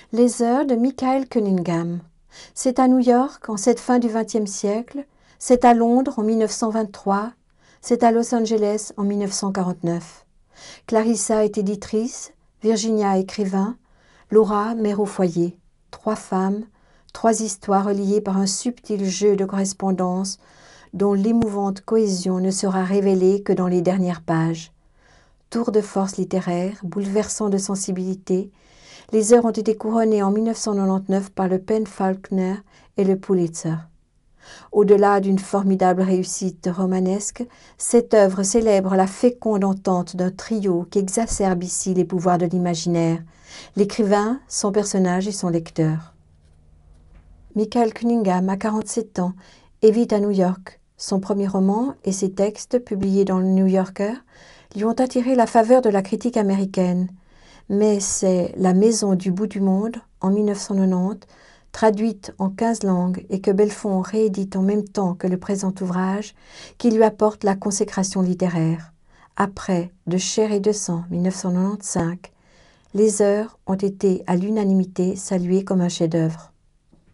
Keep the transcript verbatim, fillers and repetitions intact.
Les heures de Michael Cunningham. C'est à New York en cette fin du vingtième siècle, c'est à Londres en mille neuf cent vingt-trois, c'est à Los Angeles en mille neuf cent quarante-neuf. Clarissa est éditrice, Virginia écrivain, Laura mère au foyer. Trois femmes, trois histoires reliées par un subtil jeu de correspondance dont l'émouvante cohésion ne sera révélée que dans les dernières pages. Tour de force littéraire, bouleversant de sensibilité, les heures ont été couronnées en mille neuf cent quatre-vingt-dix-neuf par le PEN/Faulkner et le Pulitzer. Au-delà d'une formidable réussite romanesque, cette œuvre célèbre la féconde entente d'un trio qui exacerbe ici les pouvoirs de l'imaginaire, l'écrivain, son personnage et son lecteur. Michael Cunningham a quarante-sept ans et vit à New York. Son premier roman et ses textes, publiés dans le New Yorker, lui ont attiré la faveur de la critique américaine. Mais c'est La Maison du bout du monde, en mille neuf cent quatre-vingt-dix, traduite en quinze langues et que Belfond réédite en même temps que le présent ouvrage, qui lui apporte la consécration littéraire. Après De chair et de sang, mille neuf cent quatre-vingt-quinze, les heures ont été à l'unanimité saluées comme un chef-d'œuvre.